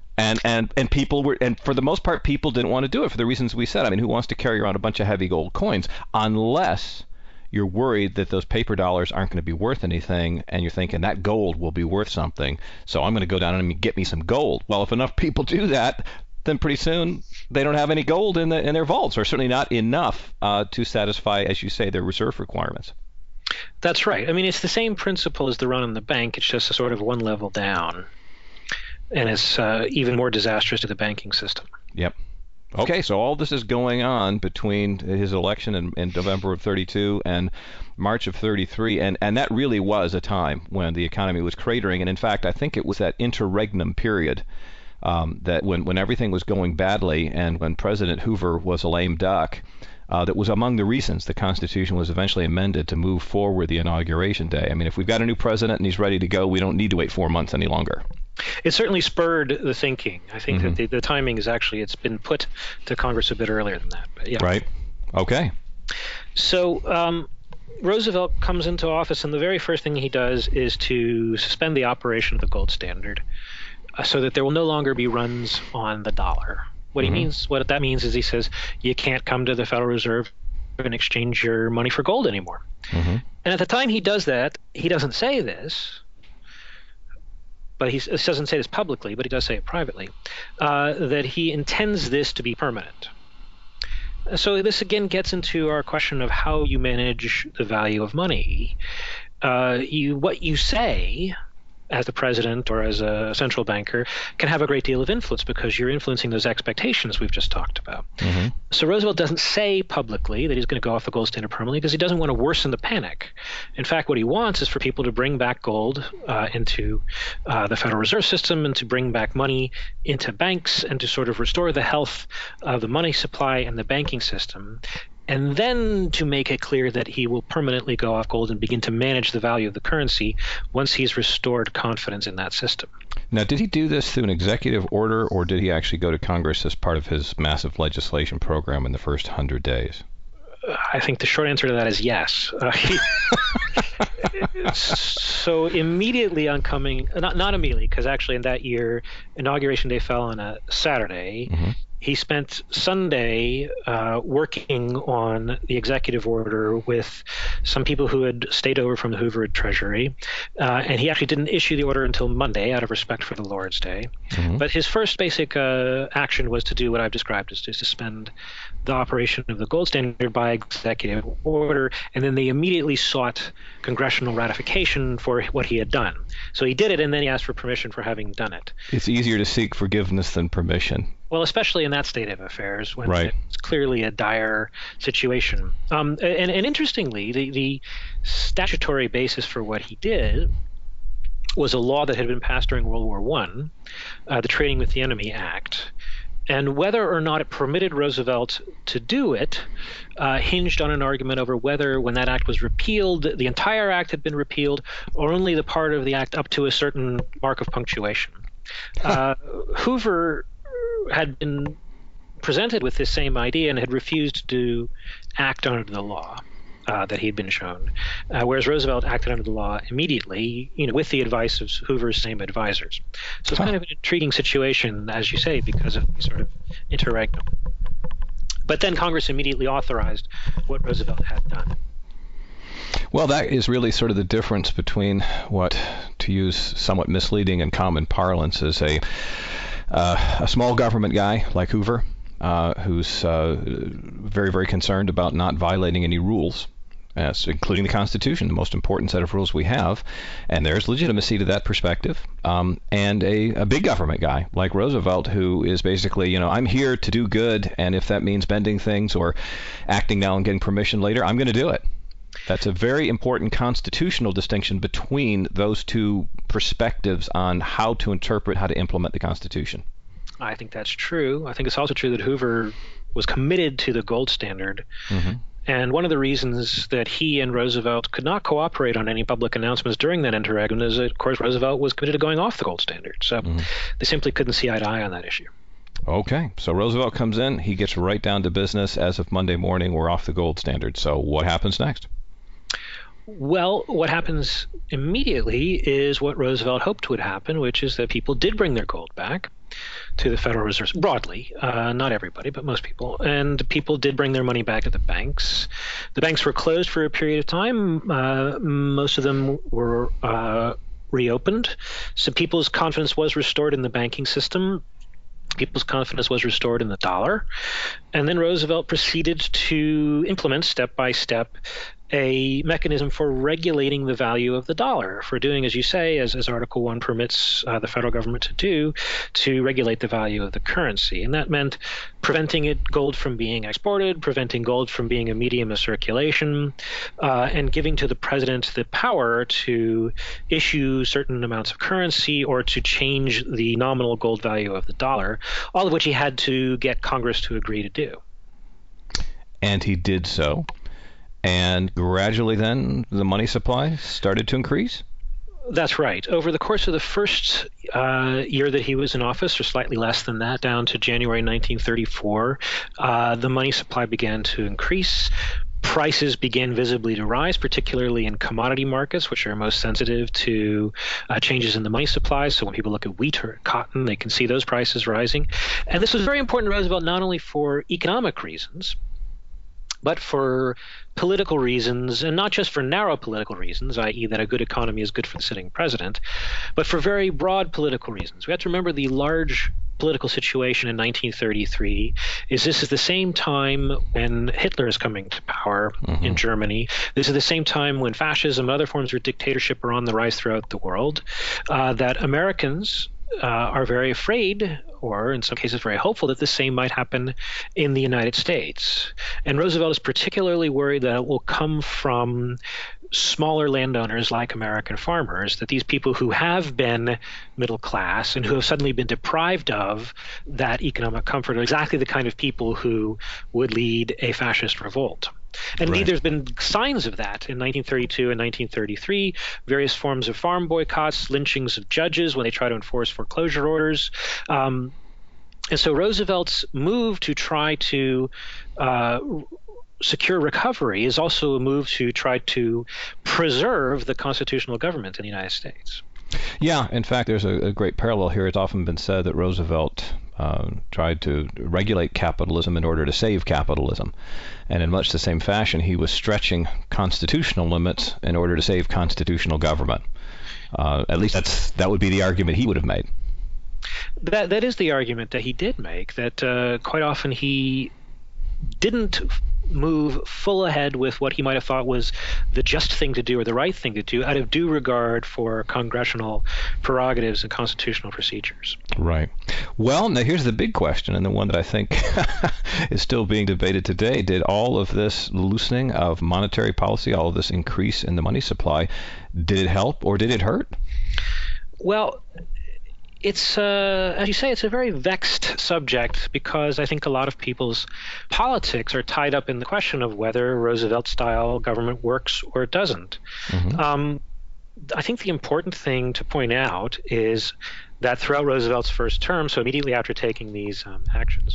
And people were, and for the most part, people didn't want to do it for the reasons we said. I mean, who wants to carry around a bunch of heavy gold coins unless you're worried that those paper dollars aren't going to be worth anything, and you're thinking that gold will be worth something, so I'm going to go down and get me some gold. Well, if enough people do that, then pretty soon they don't have any gold in their vaults, or certainly not enough to satisfy, as you say, their reserve requirements. That's right. I mean, it's the same principle as the run on the bank. It's just a sort of one level down. And it's even more disastrous to the banking system. Yep. Okay, so all this is going on between his election in November of 32 and March of 33, and that really was a time when the economy was cratering. And in fact, I think it was that interregnum period that when everything was going badly and when President Hoover was a lame duck, that was among the reasons the Constitution was eventually amended to move forward the inauguration day. I mean, if we've got a new president and he's ready to go, we don't need to wait 4 months any longer. It certainly spurred the thinking. I think that the timing is actually, it's been put to Congress a bit earlier than that. But yeah. Right. Okay. So Roosevelt comes into office, and the very first thing he does is to suspend the operation of the gold standard so that there will no longer be runs on the dollar. What that means is he says you can't come to the Federal Reserve and exchange your money for gold anymore. And at the time he does that, he doesn't say this, but he doesn't say this publicly, but he does say it privately, that he intends this to be permanent. So this again gets into our question of how you manage the value of money. What you say as the president or as a central banker can have a great deal of influence because you're influencing those expectations we've just talked about. So Roosevelt doesn't say publicly that he's going to go off the gold standard permanently because he doesn't want to worsen the panic. In fact, what he wants is for people to bring back gold into the Federal Reserve System and to bring back money into banks and to sort of restore the health of the money supply and the banking system. And then to make it clear that he will permanently go off gold and begin to manage the value of the currency once he's restored confidence in that system. Now, did he do this through an executive order, or did he actually go to Congress as part of his massive legislation program in the first 100 days? I think the short answer to that is yes. So immediately on coming, not immediately, because actually in that year, Inauguration Day fell on a Saturday. he spent Sunday working on the executive order with some people who had stayed over from the Hoover Treasury, and he actually didn't issue the order until Monday out of respect for the Lord's Day. Mm-hmm. But his first basic action was to do what I've described as to suspend the operation of the gold standard by executive order, and then they immediately sought congressional ratification for what he had done. So he did it, and then he asked for permission for having done it. It's easier to seek forgiveness than permission. Well, especially in that state of affairs when right. It's clearly a dire situation. And interestingly, the statutory basis for what he did was a law that had been passed during World War I, the Trading with the Enemy Act. And whether or not it permitted Roosevelt to do it hinged on an argument over whether, when that act was repealed, the entire act had been repealed, or only the part of the act up to a certain mark of punctuation. Hoover had been presented with this same idea and had refused to act under the law that he'd been shown, whereas Roosevelt acted under the law immediately, with the advice of Hoover's same advisors. So it's kind of an intriguing situation, as you say, because of the sort of interregnum. But then Congress immediately authorized what Roosevelt had done. Well, that is really sort of the difference between what, to use somewhat misleading and common parlance, is a small government guy like Hoover, who's very, very concerned about not violating any rules, including the Constitution, the most important set of rules we have. And there's legitimacy to that perspective. And a big government guy like Roosevelt, who is basically, I'm here to do good, and if that means bending things or acting now and getting permission later, I'm going to do it. That's a very important constitutional distinction between those two perspectives on how to interpret, how to implement the Constitution. I think that's true. I think it's also true that Hoover was committed to the gold standard. Mm-hmm. And one of the reasons that he and Roosevelt could not cooperate on any public announcements during that interregnum is that, of course, Roosevelt was committed to going off the gold standard. So they simply couldn't see eye to eye on that issue. Okay, so Roosevelt comes in, he gets right down to business. As of Monday morning, we're off the gold standard. So what happens next? Well, what happens immediately is what Roosevelt hoped would happen, which is that people did bring their gold back to the Federal Reserve, broadly, not everybody, but most people. And people did bring their money back to the banks. The banks were closed for a period of time. Most of them were reopened. So people's confidence was restored in the banking system. People's confidence was restored in the dollar. And then Roosevelt proceeded to implement step by step a mechanism for regulating the value of the dollar, for doing, as you say, as Article 1 permits the federal government to do, to regulate the value of the currency. And that meant preventing gold from being exported, preventing gold from being a medium of circulation, and giving to the president the power to issue certain amounts of currency or to change the nominal gold value of the dollar, all of which he had to get Congress to agree to do. And he did so. And gradually then the money supply started to increase? That's right. Over the course of the first year that he was in office, or slightly less than that, down to January 1934, the money supply began to increase. Prices began visibly to rise, particularly in commodity markets, which are most sensitive to changes in the money supply. So when people look at wheat or cotton, they can see those prices rising. And this was very important to Roosevelt, not only for economic reasons, but for political reasons, and not just for narrow political reasons, i.e. that a good economy is good for the sitting president, but for very broad political reasons. We have to remember the large political situation in 1933 is this is the same time when Hitler is coming to power in Germany. This is the same time when fascism and other forms of dictatorship are on the rise throughout the world, that Americans are very afraid, or in some cases very hopeful, that the same might happen in the United States. And Roosevelt is particularly worried that it will come from smaller landowners like American farmers, that these people who have been middle class and who have suddenly been deprived of that economic comfort are exactly the kind of people who would lead a fascist revolt. And indeed, there's been signs of that in 1932 and 1933, various forms of farm boycotts, lynchings of judges when they try to enforce foreclosure orders. And so Roosevelt's move to try to secure recovery is also a move to try to preserve the constitutional government in the United States. Yeah, in fact, there's a great parallel here. It's often been said that Roosevelt tried to regulate capitalism in order to save capitalism. And in much the same fashion, he was stretching constitutional limits in order to save constitutional government. At least that would be the argument he would have made. That is the argument that he did make, that quite often he didn't move full ahead with what he might have thought was the just thing to do or the right thing to do out of due regard for congressional prerogatives and constitutional procedures. Right. Well, now here's the big question, and the one that I think is still being debated today. Did all of this loosening of monetary policy, all of this increase in the money supply, did it help or did it hurt? Well, it's, as you say, it's a very vexed subject because I think a lot of people's politics are tied up in the question of whether Roosevelt-style government works or it doesn't. Mm-hmm. I think the important thing to point out is that throughout Roosevelt's first term, so immediately after taking these actions,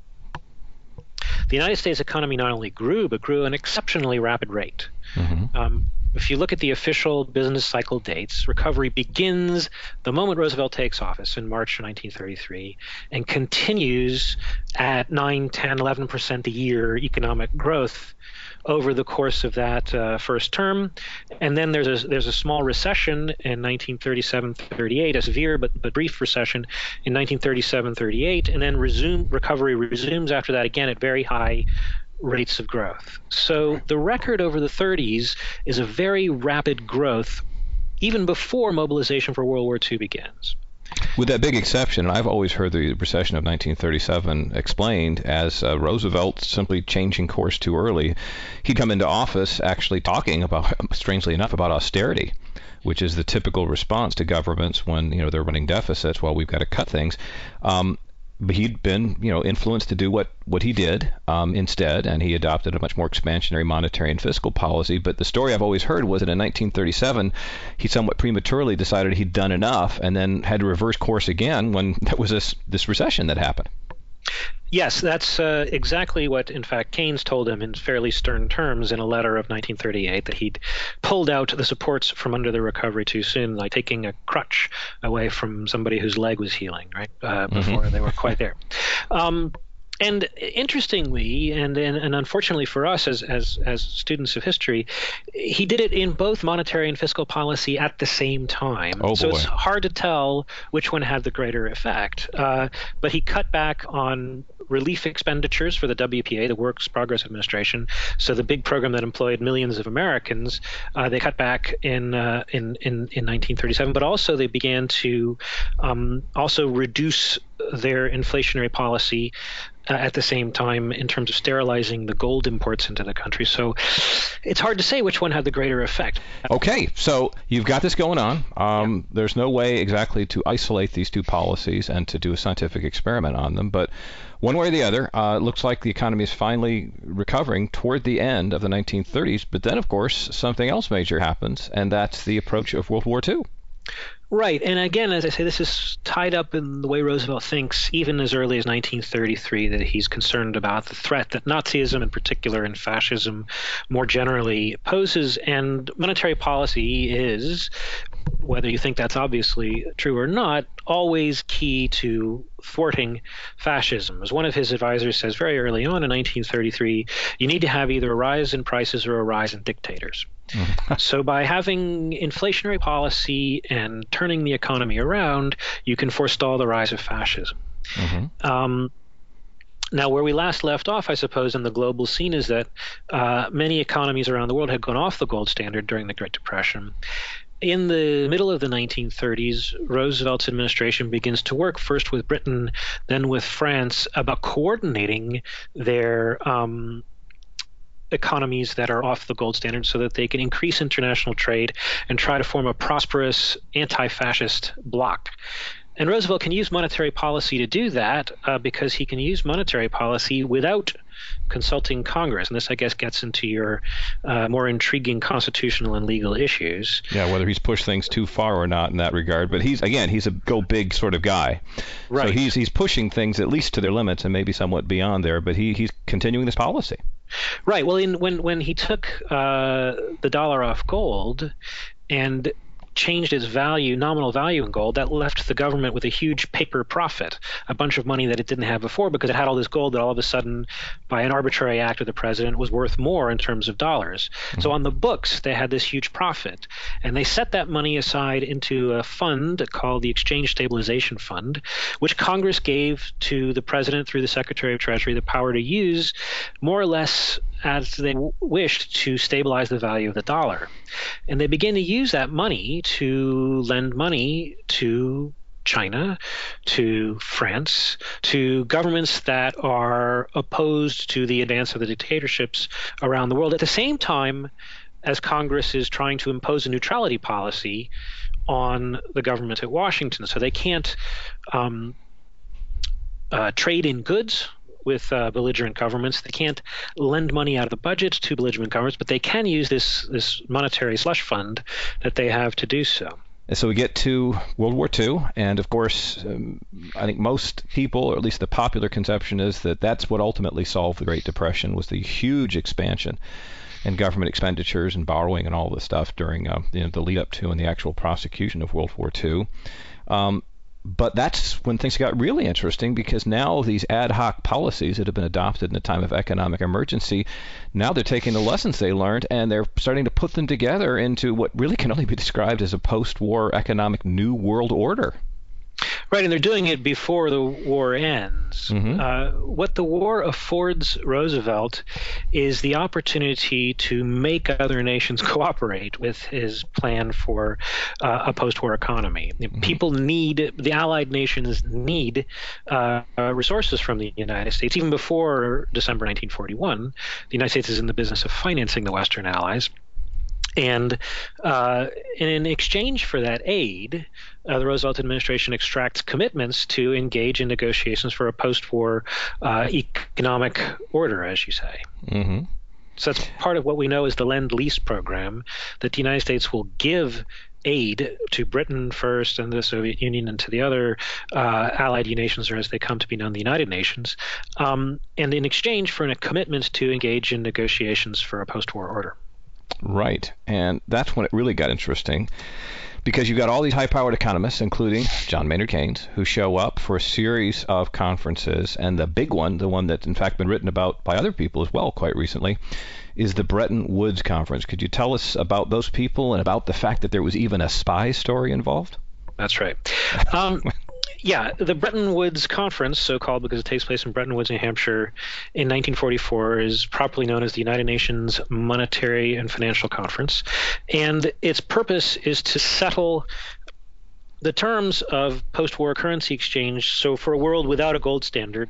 the United States economy not only grew, but grew at an exceptionally rapid rate. Mm-hmm. If you look at the official business cycle dates, recovery begins the moment Roosevelt takes office in March 1933 and continues at 9, 10, 11% a year economic growth over the course of that first term. And then there's a small recession in 1937-38, a severe but brief recession in 1937-38, and then recovery resumes after that again at very high rates of growth. So the record over the 30s is a very rapid growth even before mobilization for World War II begins. With that big exception, and I've always heard the recession of 1937 explained as Roosevelt simply changing course too early. He'd come into office actually talking about, strangely enough, about austerity, which is the typical response to governments when they're running deficits. Well, we've got to cut things. But he'd been, influenced to do what he did instead, and he adopted a much more expansionary monetary and fiscal policy. But the story I've always heard was that in 1937, he somewhat prematurely decided he'd done enough, and then had to reverse course again when there was this recession that happened. Yes, that's exactly what, in fact, Keynes told him in fairly stern terms in a letter of 1938, that he'd pulled out the supports from under the recovery too soon, like taking a crutch away from somebody whose leg was healing, right, before they were quite there. And interestingly, and unfortunately for us as students of history, he did it in both monetary and fiscal policy at the same time. Oh, so boy. It's hard to tell which one had the greater effect. But he cut back on relief expenditures for the WPA, the Works Progress Administration. So the big program that employed millions of Americans, they cut back in 1937. But also they began to also reduce their inflationary policy at the same time in terms of sterilizing the gold imports into the country. So it's hard to say which one had the greater effect. Okay, so you've got this going on. There's no way exactly to isolate these two policies and to do a scientific experiment on them, but one way or the other, it looks like the economy is finally recovering toward the end of the 1930s. But then, of course, something else major happens, and that's the approach of World War II. Right. And again, as I say, this is tied up in the way Roosevelt thinks, even as early as 1933, that he's concerned about the threat that Nazism in particular and fascism more generally poses. And monetary policy is, whether you think that's obviously true or not, always key to thwarting fascism. As one of his advisors says very early on in 1933, you need to have either a rise in prices or a rise in dictators. So by having inflationary policy and turning the economy around, you can forestall the rise of fascism. Now, where we last left off, I suppose, in the global scene is that many economies around the world had gone off the gold standard during the Great Depression. In the middle of the 1930s, Roosevelt's administration begins to work first with Britain, then with France, about coordinating their economies that are off the gold standard so that they can increase international trade and try to form a prosperous anti-fascist bloc. And Roosevelt can use monetary policy to do that because he can use monetary policy without consulting Congress. And this, I guess, gets into your more intriguing constitutional and legal issues. Yeah, whether he's pushed things too far or not in that regard. But he's a go big sort of guy. Right. So he's pushing things at least to their limits and maybe somewhat beyond there. But he's continuing this policy. Right. Well, when he took the dollar off gold and changed its value, nominal value in gold, that left the government with a huge paper profit, a bunch of money that it didn't have before because it had all this gold that all of a sudden, by an arbitrary act of the president, was worth more in terms of dollars. Mm-hmm. So on the books, they had this huge profit. And they set that money aside into a fund called the Exchange Stabilization Fund, which Congress gave to the president through the Secretary of Treasury the power to use more or less as they wished to stabilize the value of the dollar. And they began to use that money to lend money to China, to France, to governments that are opposed to the advance of the dictatorships around the world, at the same time as Congress is trying to impose a neutrality policy on the government at Washington. So they can't trade in goods with belligerent governments. They can't lend money out of the budget to belligerent governments, but they can use this monetary slush fund that they have to do so. And so we get to World War II, and of course, I think most people, or at least the popular conception, is that that's what ultimately solved the Great Depression, was the huge expansion in government expenditures and borrowing and all this stuff during the lead up to and the actual prosecution of World War II. But that's when things got really interesting, because now these ad hoc policies that have been adopted in a time of economic emergency, now they're taking the lessons they learned and they're starting to put them together into what really can only be described as a post-war economic new world order. Right, and they're doing it before the war ends. Mm-hmm. What the war affords Roosevelt is the opportunity to make other nations cooperate with his plan for a post-war economy. Mm-hmm. People need, the Allied nations need resources from the United States. Even before December 1941, the United States is in the business of financing the Western Allies. And in exchange for that aid, the Roosevelt administration extracts commitments to engage in negotiations for a post-war economic order, as you say. Mm-hmm. So that's part of what we know as the Lend-Lease program, that the United States will give aid to Britain first and the Soviet Union and to the other allied nations, or as they come to be known, the United Nations, and in exchange for a commitment to engage in negotiations for a post-war order. Right, and that's when it really got interesting, because you've got all these high-powered economists, including John Maynard Keynes, who show up for a series of conferences, and the big one, the one that's in fact been written about by other people as well quite recently, is the Bretton Woods Conference. Could you tell us about those people and about the fact that there was even a spy story involved? That's right. Yeah, the Bretton Woods Conference, so-called because it takes place in Bretton Woods, New Hampshire, in 1944, is properly known as the United Nations Monetary and Financial Conference. And its purpose is to settle the terms of post-war currency exchange. So for a world without a gold standard,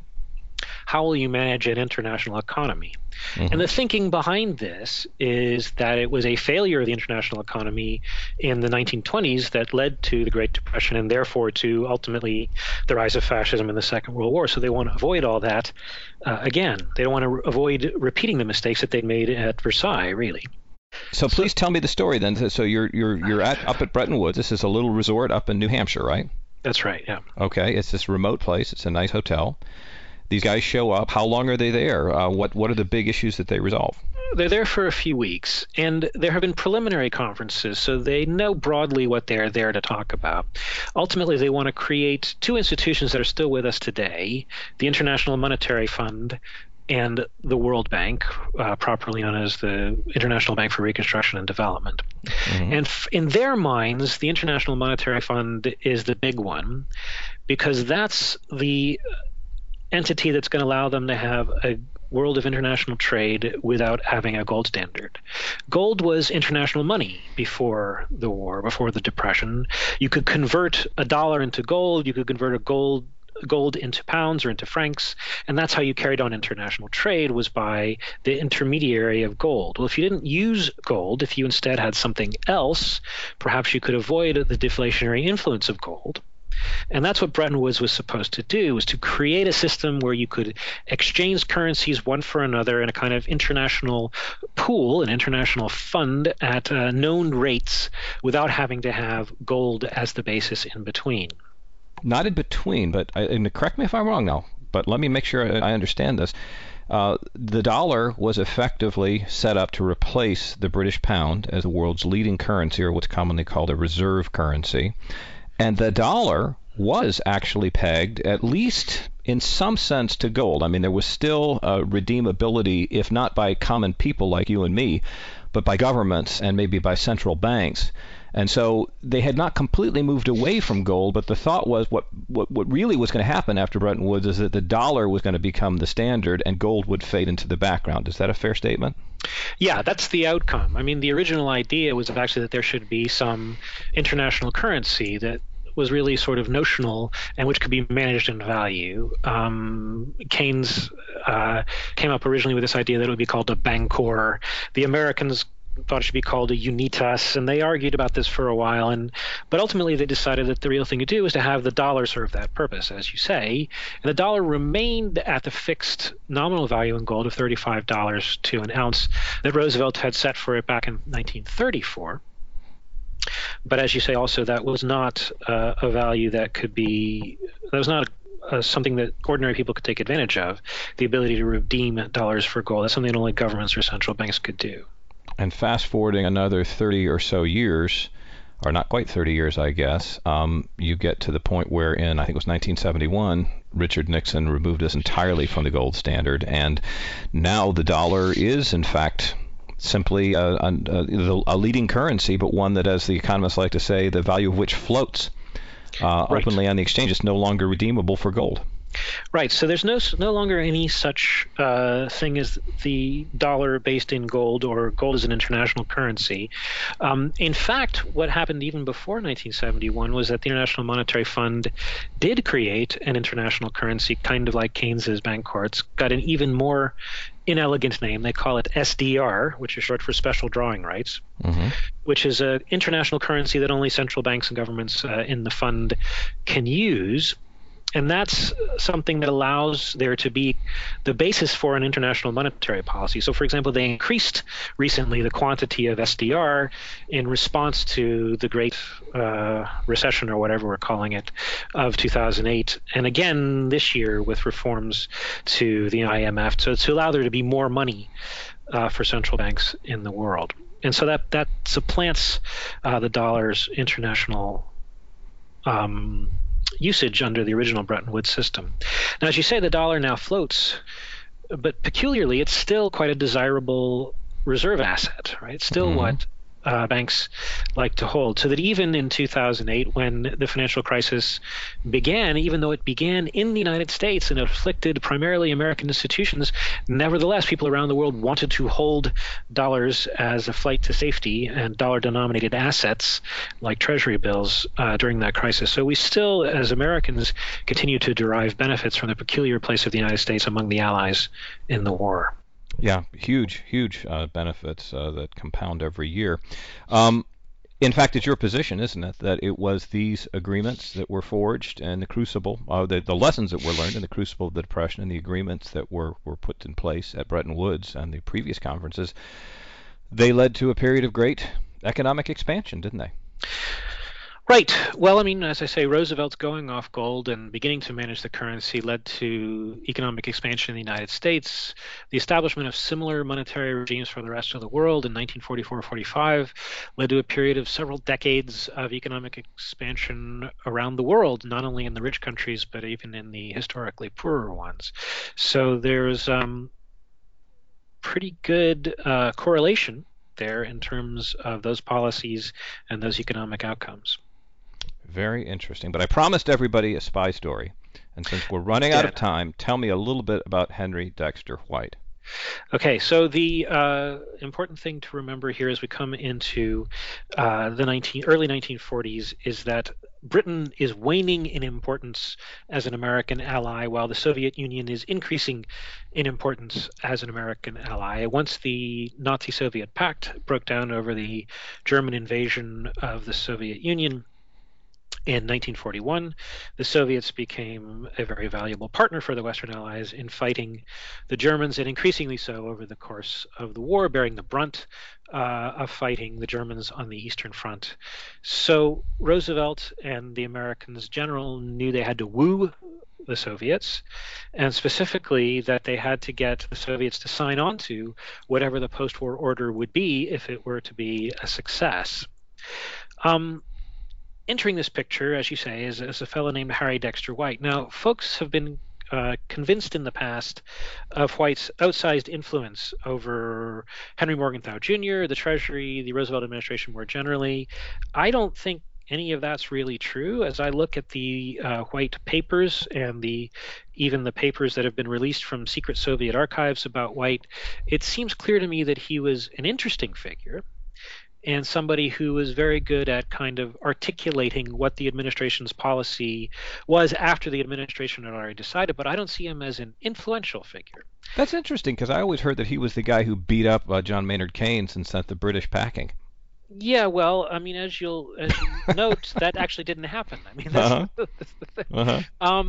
how will you manage an international economy? Mm-hmm. And the thinking behind this is that it was a failure of the international economy in the 1920s that led to the Great Depression and therefore to ultimately the rise of fascism in the Second World War. So they want to avoid all that again. They don't want to avoid repeating the mistakes that they made at Versailles, really. So please tell me the story then. So you're up at Bretton Woods. This is a little resort up in New Hampshire, right? That's right, yeah. Okay, it's this remote place. It's a nice hotel. These guys show up. How long are they there? What are the big issues that they resolve? They're there for a few weeks, and there have been preliminary conferences, so they know broadly what they're there to talk about. Ultimately, they want to create two institutions that are still with us today, the International Monetary Fund and the World Bank, properly known as the International Bank for Reconstruction and Development. Mm-hmm. And in their minds, the International Monetary Fund is the big one, because that's the entity that's going to allow them to have a world of international trade without having a gold standard. Gold was international money before the war, before the Depression. You could convert a dollar into gold, you could convert a gold into pounds or into francs, and that's how you carried on international trade, was by the intermediary of gold. Well, if you didn't use gold, if you instead had something else, perhaps you could avoid the deflationary influence of gold. And that's what Bretton Woods was supposed to do, was to create a system where you could exchange currencies one for another in a kind of international pool, an international fund at known rates without having to have gold as the basis in between. Not in between, but and correct me if I'm wrong now. but let me make sure I understand this. The dollar was effectively set up to replace the British pound as the world's leading currency, or what's commonly called a reserve currency. And the dollar was actually pegged, at least in some sense, to gold. I mean, there was still redeemability, if not by common people like you and me, but by governments and maybe by central banks. And so they had not completely moved away from gold, but the thought was what really was going to happen after Bretton Woods is that the dollar was going to become the standard and gold would fade into the background. Is that a fair statement? Yeah, that's the outcome. I mean, the original idea was actually that there should be some international currency that was really sort of notional and which could be managed in value. Keynes came up originally with this idea that it would be called a bancor. The Americans thought it should be called a unitas, and they argued about this for a while, but ultimately they decided that the real thing to do was to have the dollar serve that purpose, as you say, and the dollar remained at the fixed nominal value in gold of $35 to an ounce that Roosevelt had set for it back in 1934. But as you say, also, that was not a value that was not something that ordinary people could take advantage of, the ability to redeem dollars for gold. That's something that only governments or central banks could do. And fast forwarding another 30 or so years, or not quite 30 years, I guess, you get to the point where in, I think it was 1971, Richard Nixon removed us entirely from the gold standard. And now the dollar is, in fact, simply a leading currency, but one that, as the economists like to say, the value of which floats openly on the exchange. It's no longer redeemable for gold. Right. So there's no longer any such thing as the dollar based in gold, or gold as an international currency. In fact, what happened even before 1971 was that the International Monetary Fund did create an international currency, kind of like Keynes's bancor. It's got an even more inelegant name. They call it SDR, which is short for special drawing rights, which is an international currency that only central banks and governments in the fund can use. And that's something that allows there to be the basis for an international monetary policy. So, for example, they increased recently the quantity of SDR in response to the Great Recession, or whatever we're calling it, of 2008. And again, this year with reforms to the IMF, so to allow there to be more money for central banks in the world. And so that supplants the dollar's international usage under the original Bretton Woods system. Now, as you say, the dollar now floats, but peculiarly, it's still quite a desirable reserve asset, right? It's still what banks like to hold. So that even in 2008, when the financial crisis began, even though it began in the United States and afflicted primarily American institutions, nevertheless, people around the world wanted to hold dollars as a flight to safety and dollar-denominated assets like treasury bills during that crisis. So we still, as Americans, continue to derive benefits from the peculiar place of the United States among the allies in the war. Yeah, huge benefits that compound every year. In fact, it's your position, isn't it, that it was these agreements that were forged and the crucible, the lessons that were learned in the crucible of the Depression, and the agreements that were put in place at Bretton Woods and the previous conferences, they led to a period of great economic expansion, didn't they? Right. Well, I mean, as I say, Roosevelt's going off gold and beginning to manage the currency led to economic expansion in the United States. The establishment of similar monetary regimes for the rest of the world in 1944-45 led to a period of several decades of economic expansion around the world, not only in the rich countries, but even in the historically poorer ones. So there's pretty good correlation there in terms of those policies and those economic outcomes. Very interesting. But I promised everybody a spy story. And since we're running out of time, tell me a little bit about Henry Dexter White. Okay, so the important thing to remember here as we come into the early 1940s is that Britain is waning in importance as an American ally, while the Soviet Union is increasing in importance as an American ally. Once the Nazi-Soviet pact broke down over the German invasion of the Soviet Union in 1941, the Soviets became a very valuable partner for the Western Allies in fighting the Germans, and increasingly so over the course of the war, bearing the brunt fighting the Germans on the Eastern Front. So Roosevelt and the Americans general knew they had to woo the Soviets, and specifically that they had to get the Soviets to sign on to whatever the post-war order would be if it were to be a success. Entering this picture, as you say, is a fellow named Harry Dexter White. Now, folks have been convinced in the past of White's outsized influence over Henry Morgenthau Jr., the Treasury, the Roosevelt administration more generally. I don't think any of that's really true. As I look at the White papers and even the papers that have been released from secret Soviet archives about White, it seems clear to me that he was an interesting figure and somebody who was very good at kind of articulating what the administration's policy was after the administration had already decided, but I don't see him as an influential figure. That's interesting, because I always heard that he was the guy who beat up John Maynard Keynes and sent the British packing. Yeah, well, I mean, as you'll note, that actually didn't happen. I mean, that's the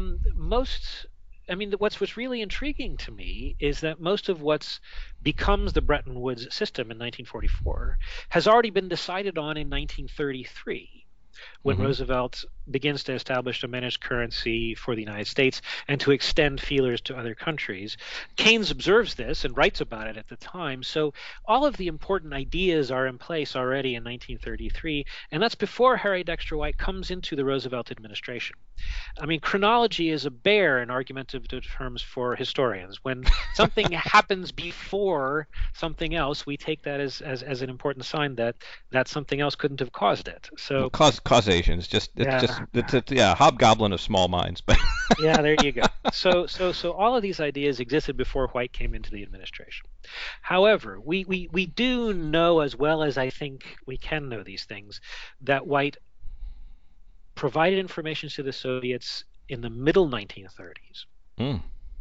thing. What's really intriguing to me is that most of what's becomes the Bretton Woods system in 1944 has already been decided on in 1933, when Roosevelt begins to establish a managed currency for the United States and to extend feelers to other countries. Keynes observes this and writes about it at the time. So all of the important ideas are in place already in 1933, and that's before Harry Dexter White comes into the Roosevelt administration. I mean, chronology is a bear in argumentative terms for historians. When something happens before something else, we take that as an important sign that something else couldn't have caused it. So causation is just hobgoblin of small minds. But yeah, there you go. So all of these ideas existed before White came into the administration. However, we do know, as well as I think we can know these things, that White provided information to the Soviets in the middle 1930s.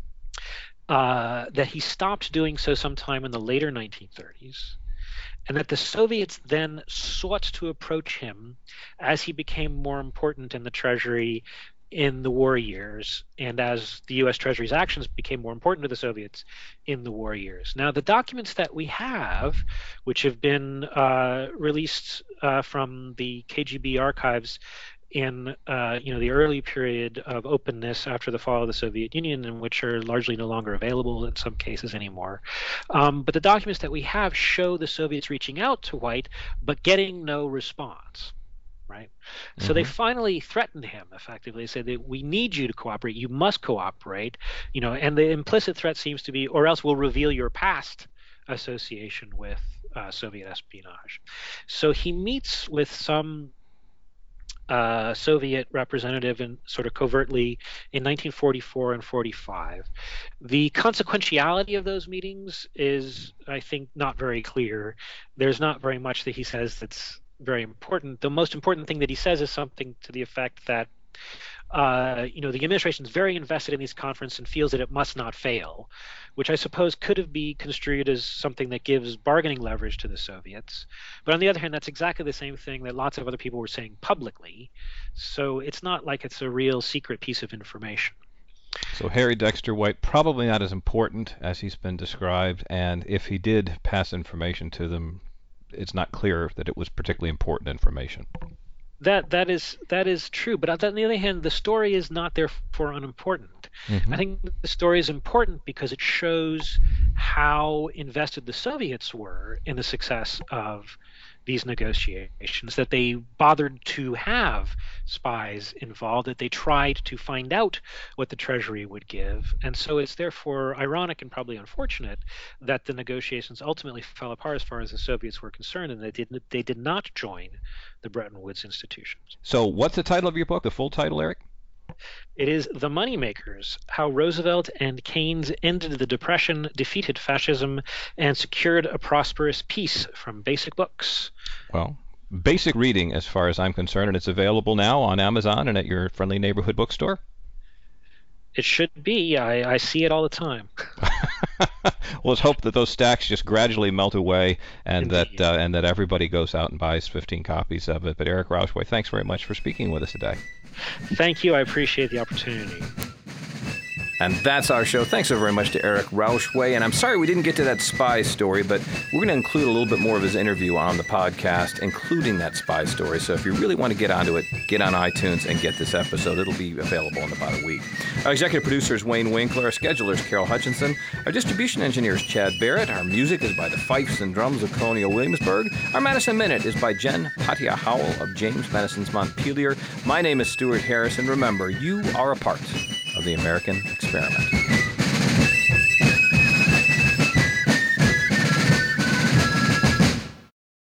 That he stopped doing so sometime in the later 1930s, and that the Soviets then sought to approach him as he became more important in the Treasury in the war years, and as the U.S. Treasury's actions became more important to the Soviets in the war years. Now, the documents that we have, which have been released from the KGB archives in the early period of openness after the fall of the Soviet Union, and which are largely no longer available in some cases anymore. But the documents that we have show the Soviets reaching out to White, but getting no response. Right? So they finally threatened him, effectively. They said that we need you to cooperate. You must cooperate. And the implicit threat seems to be, or else we'll reveal your past association with Soviet espionage. So he meets with some Soviet representative and sort of covertly in 1944 and 45. The consequentiality of those meetings is, I think, not very clear. There's not very much that he says that's very important. The most important thing that he says is something to the effect that the administration is very invested in these conferences and feels that it must not fail, which I suppose could be construed as something that gives bargaining leverage to the Soviets. But on the other hand, that's exactly the same thing that lots of other people were saying publicly. So it's not like it's a real secret piece of information. So Harry Dexter White, probably not as important as he's been described, and if he did pass information to them, it's not clear that it was particularly important information. That is true, but on the other hand, the story is not therefore unimportant. I think the story is important because it shows how invested the Soviets were in the success of these negotiations, that they bothered to have spies involved, that they tried to find out what the Treasury would give. And so it's therefore ironic and probably unfortunate that the negotiations ultimately fell apart as far as the Soviets were concerned, and they did not join the Bretton Woods institutions. So what's the title of your book, the full title, Eric? It is The Moneymakers, How Roosevelt and Keynes Ended the Depression, Defeated Fascism, and Secured a Prosperous Peace, from Basic Books. Well, basic reading as far as I'm concerned, and it's available now on Amazon and at your friendly neighborhood bookstore? It should be. I see it all the time. Well, let's hope that those stacks just gradually melt away, and that everybody goes out and buys 15 copies of it. But Eric Rauchway, thanks very much for speaking with us today. Thank you. I appreciate the opportunity. And that's our show. Thanks so very much to Eric Rauchway. And I'm sorry we didn't get to that spy story, but we're going to include a little bit more of his interview on the podcast, including that spy story. So if you really want to get onto it, get on iTunes and get this episode. It'll be available in about a week. Our executive producer is Wayne Winkler. Our scheduler is Carol Hutchinson. Our distribution engineer is Chad Barrett. Our music is by the Fifes and Drums of Colonial Williamsburg. Our Madison Minute is by Jen Patia Howell of James Madison's Montpelier. My name is Stuart Harris, and remember, you are a part of the American experiment.